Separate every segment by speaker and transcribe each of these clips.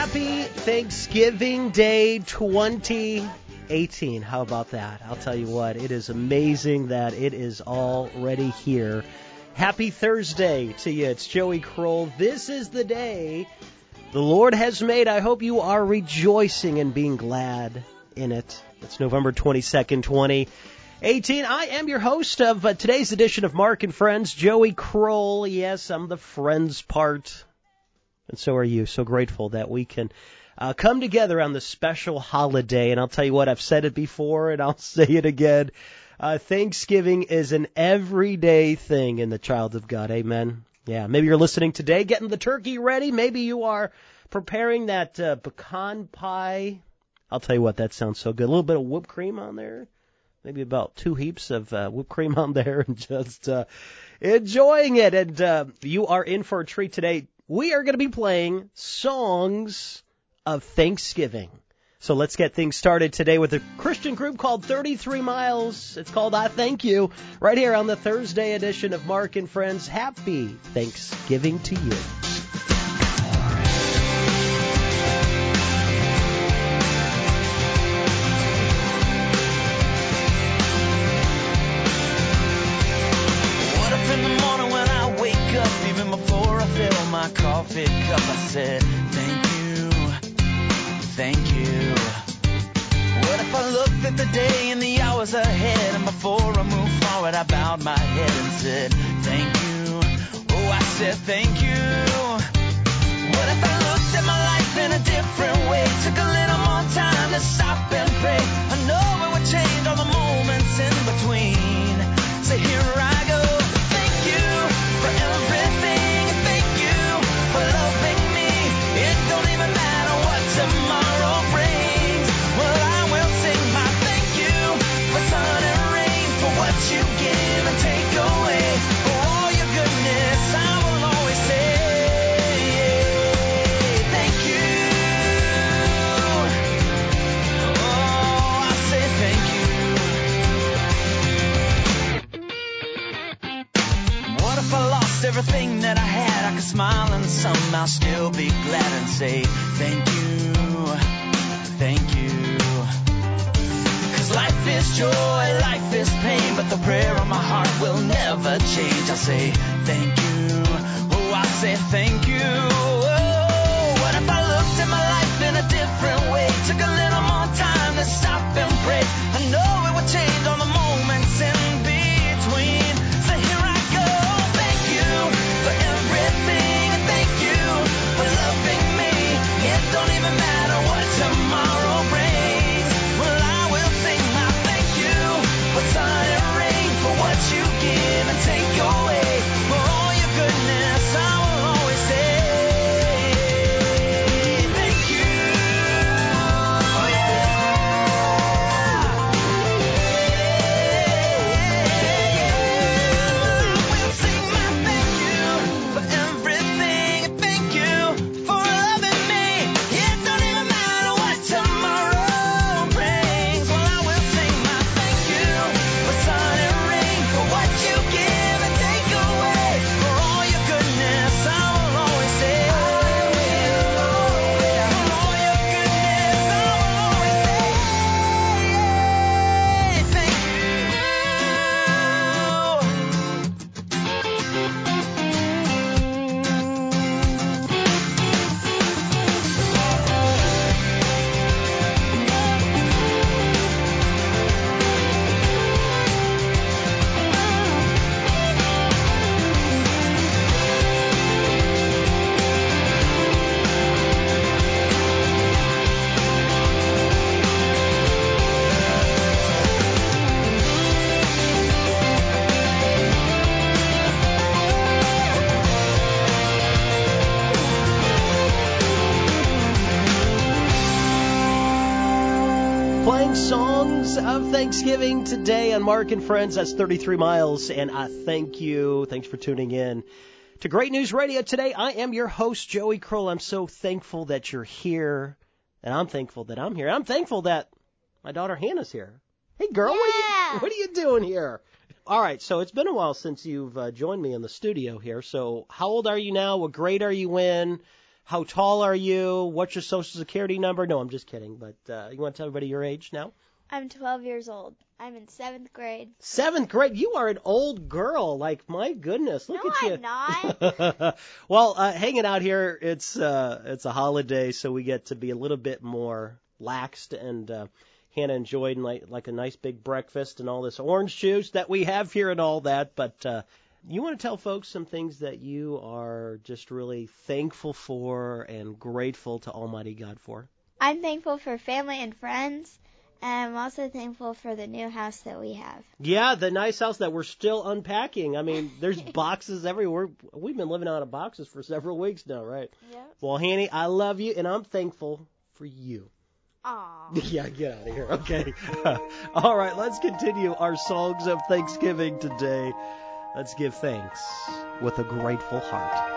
Speaker 1: Happy Thanksgiving Day 2018. How about that? I'll tell you what, it is amazing that it is already here. Happy Thursday to you. It's Joey Kroll. This is the day the Lord has made. I hope you are rejoicing and being glad in it. It's November 22nd, 2018. I am your host of today's edition of Mark and Friends, Joey Kroll. Yes, I'm the friends part. And so are you. So grateful that we can come together on this special holiday. And I'll tell you what, I've said it before and I'll say it again. Thanksgiving is an everyday thing in the child of God. Amen. Yeah, maybe you're listening today, getting the turkey ready. Maybe you are preparing that pecan pie. I'll tell you what, that sounds so good. A little bit of whipped cream on there. Maybe about 2 heaps of whipped cream on there and just enjoying it. And you are in for a treat today. We are going to be playing songs of Thanksgiving. So let's get things started today with a Christian group called 33 Miles. It's called I Thank You, right here on the Thursday edition of Mark and Friends. Happy Thanksgiving to you.
Speaker 2: My coffee cup, I said, thank you. What if I looked at the day and the hours ahead, and before I moved forward, I bowed my head and said, thank you. Oh, I said, thank you. What if I looked at my life in a different way, took a little more time to stop and pray? I know it would change all the moments in between. So here I go. Thank you for everything. For loving me, it don't even matter what tomorrow brings. Well, I will sing my thank you for sun and rain, for what you give and take away, for all your goodness. I will always say thank you. Oh, I say thank you. What if I lost everything that I had? I could smile and somehow still be glad and say thank you, thank you. 'Cause life is joy, life is pain, but the prayer of my heart will never change. I say thank you, oh, I say thank you. Oh, what if I looked at my life in a different way, took a little more time to stop and pray? I know it would change all the moments in between. So here I go. Thank you for everything, and thank you for loving me. It don't even matter what tomorrow brings. Well, I will sing my thank you for sun and rain, for what you give and take away, for all your goodness. I will always say thank you. Yeah. I will sing my thank you for everything, and thank you for loving me. It don't even matter what tomorrow brings. Well, I will sing my thank you for sun and rain, for what you give and take away, for all your goodness. I will always say for all your goodness. I will always say thank you.
Speaker 1: Playing songs of Thanksgiving today on Mark and Friends. That's 33 Miles, and I thank you. Thanks for tuning in to Great News Radio today. I am your host, Joey Kroll. I'm so thankful that you're here, and I'm thankful that I'm here. I'm thankful that my daughter Hannah's here. Hey, girl,
Speaker 3: Yeah.
Speaker 1: what are you doing here? All right, so it's been a while since you've joined me in the studio here. So how old are you now? What grade are you in? How tall are you? What's your social security number? No, I'm just kidding. But you want to tell everybody your age now?
Speaker 3: I'm 12 years old. I'm in 7th grade.
Speaker 1: 7th grade? You are an old girl. Like, my goodness, look at you.
Speaker 3: No, I'm not.
Speaker 1: Well, hanging out here, it's a holiday, so we get to be a little bit more laxed, and Hannah enjoyed like a nice big breakfast and all this orange juice that we have here and all that. But you want to tell folks some things that you are just really thankful for and grateful to Almighty God for?
Speaker 3: I'm thankful for family and friends. And I'm also thankful for the new house that we have.
Speaker 1: Yeah, the nice house that we're still unpacking. I mean, there's boxes everywhere. We've been living out of boxes for several weeks now, right?
Speaker 3: Yep.
Speaker 1: Well, Hanny, I love you, and I'm thankful for you.
Speaker 3: Aw.
Speaker 1: Yeah, get out of here. Okay. All right, let's continue our songs of Thanksgiving today. Let's give thanks with a grateful heart.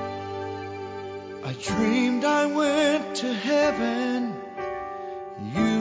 Speaker 4: I dreamed I went to heaven. You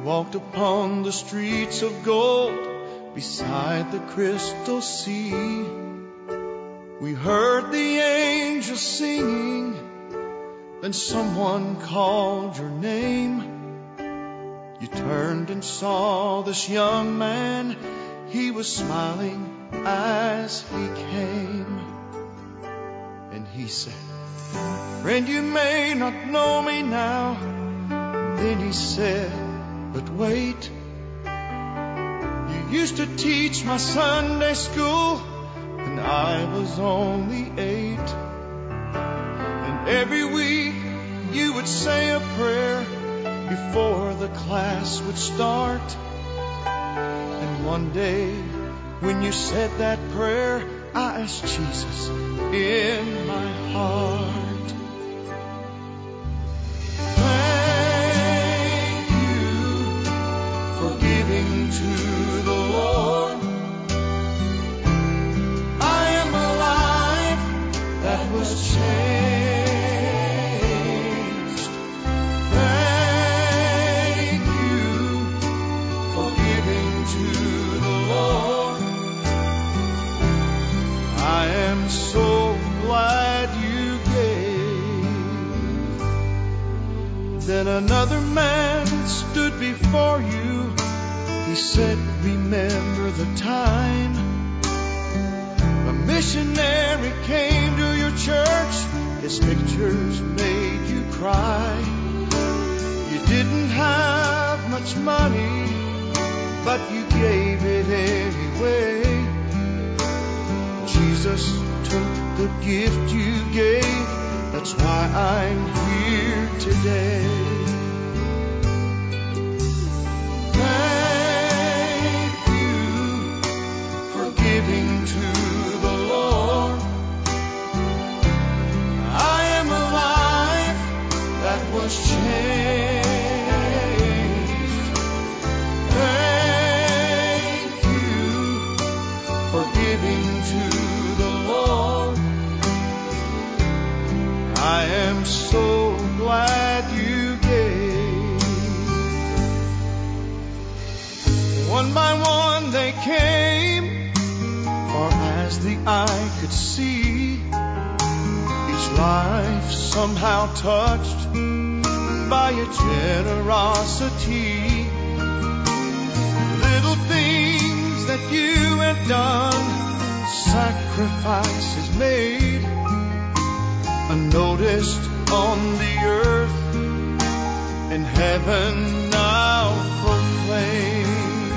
Speaker 4: walked upon the streets of gold beside the crystal sea. We heard the angels singing, then someone called your name. You turned and saw this young man. He was smiling as he came. And he said, "Friend, you may not know me now." Then he said, "But wait, you used to teach my Sunday school, and I was only 8. And every week you would say a prayer before the class would start. And one day when you said that prayer, I asked Jesus in my heart." Thank you for giving to the Lord. I am a life that was changed. Thank you for giving to the Lord. I am so glad you gave. Then another man stood before you. He said, "Remember the time a missionary came to your church. His pictures made you cry. You didn't have much money, but you gave it anyway. Jesus took the gift you gave. That's why I'm here today." Thank you for giving to the Lord. I am a life that was changed. Thank you for giving to the Lord. I am so glad you gave. One by one they came, far as the eye could see. Each life somehow touched by your generosity. Little things that you had done, sacrifices made, unnoticed on the earth, and heaven now proclaimed.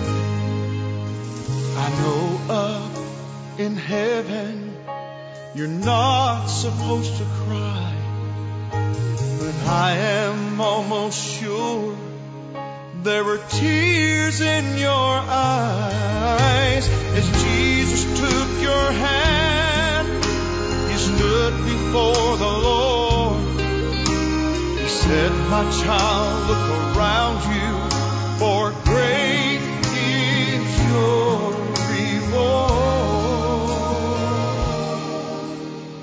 Speaker 4: I know up in heaven you're not supposed to cry, but I am almost sure there were tears in your eyes as Jesus took your hand. You stood before the Lord. He said, "My child, look around you, for great is your reward."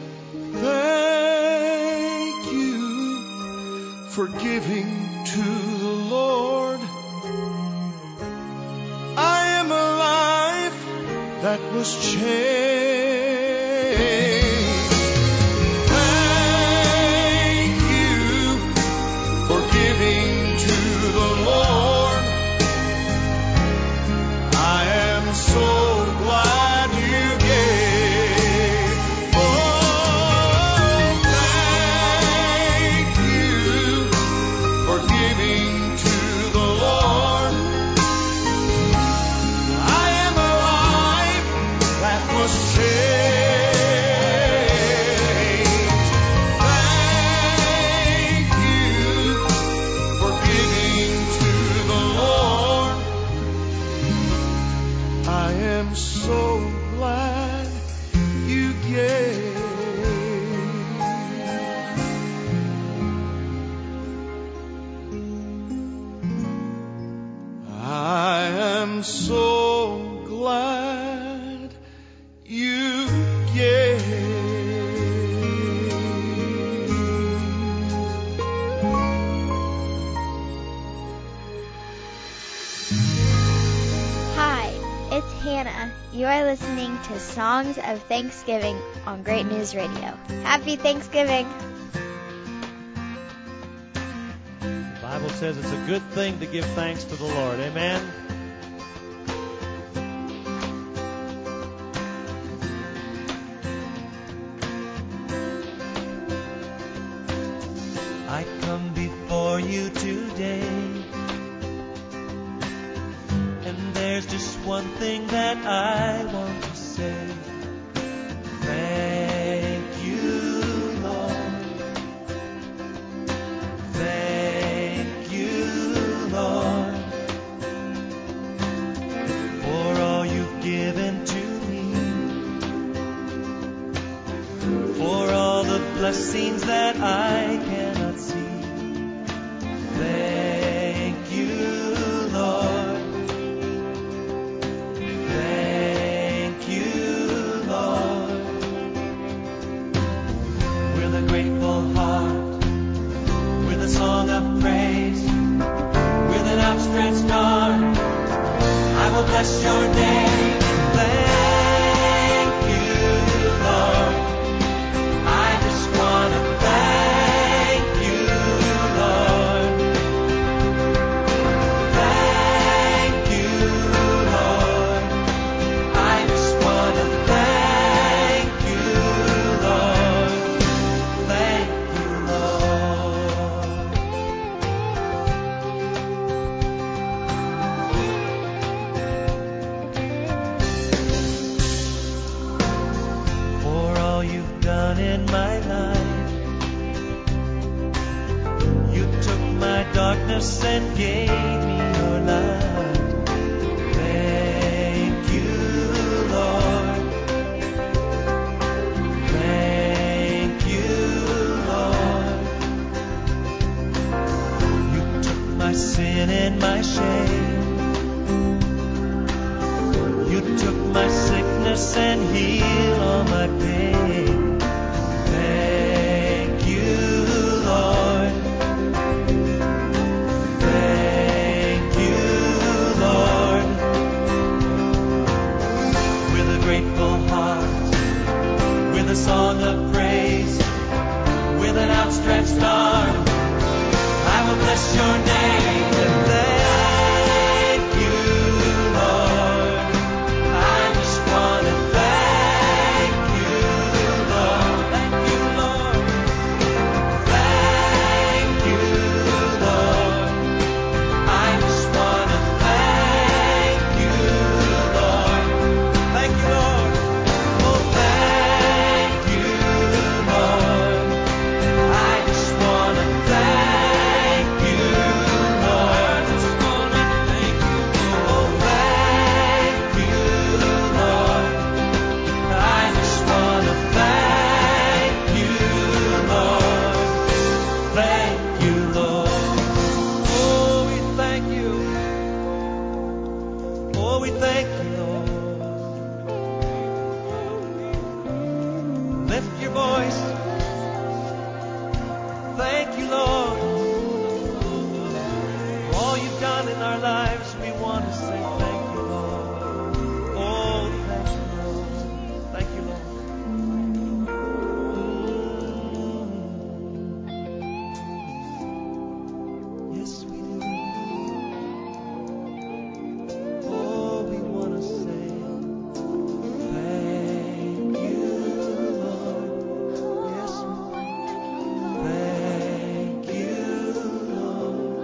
Speaker 4: Thank you for giving to the Lord. I am a life that was changed. Thank you for giving to the Lord. I am so glad you gave. Oh, thank you for giving to the Lord. I am a life that was changed. Thank you for giving to the Lord. I am so glad you gave. I am so glad you gave.
Speaker 3: You are listening to Songs of Thanksgiving on Great News Radio. Happy Thanksgiving!
Speaker 5: The Bible says it's a good thing to give thanks to the Lord. Amen?
Speaker 2: I come before you today, and there's just one thing that I want to say. Thank you, Lord. Thank you, Lord, for all you've given to me, for all the blessings that I cannot see. Thank you, Lord. Thank you, Lord. With a grateful heart, with a song of praise, with an outstretched arm, I will bless your name. Thank you, Lord. I just want to thank you, Lord. Thank you, Lord. I just want to thank you, Lord. Thank you, Lord. For all you've done in my life, you took my darkness and gave me your light. Thank you, Lord. Thank you, Lord. You took my sin and my shame. You took my sickness and healed all my pain. Thank you, Lord. Thank you, Lord. With a grateful heart, with a song of praise, with an outstretched arm, I will bless your name. Thank you, Lord. I just want to thank you, Lord. Thank you, Lord. Thank you, Lord. I just want to thank you, Lord. Thank you, Lord. Oh, thank you, Lord. I just want to thank you, Lord. I just want to thank you, Lord. Oh, thank you, Lord. I just want to thank you, Lord. Thank you, Lord. Oh, we thank you. Oh, we thank you, Lord. Lift your voice. Thank you, Lord. For all you've done in our lives, we want to say thank you, Lord. Oh, thank you, Lord. Thank you, Lord. Yes, we do. Oh, we want to say thank you, Lord. Yes, we do. Thank you, Lord.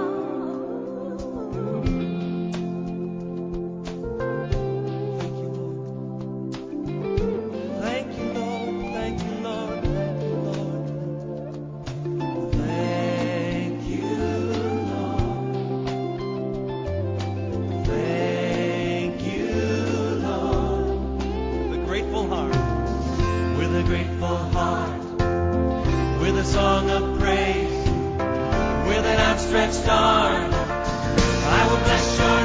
Speaker 2: Thank you, Lord. Thank you, Lord. Thank you, Lord. Thank you, Lord. With a grateful heart, with a grateful heart, with a song of praise, with an outstretched arm, I will bless your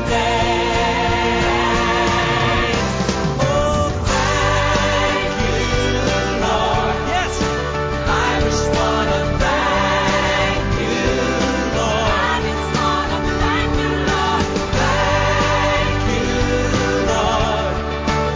Speaker 2: name. Oh, thank you, Lord. Yes, I just want to thank you, Lord. I just want to thank you, Lord. Thank you, Lord.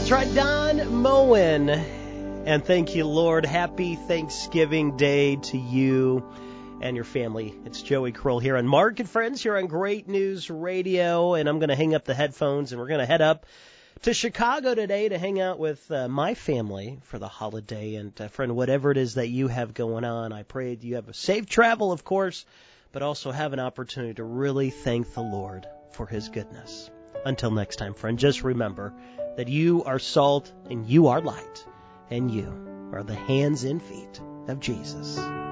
Speaker 1: That's right, Don Moen. And thank you, Lord. Happy Thanksgiving Day to you and your family. It's Joey Kroll here on Mark and Friends here on Great News Radio. And I'm going to hang up the headphones and we're going to head up to Chicago today to hang out with my family for the holiday. And friend, whatever it is that you have going on, I pray that you have a safe travel, of course, but also have an opportunity to really thank the Lord for his goodness. Until next time, friend, just remember that you are salt and you are light and you are the hands and feet of Jesus.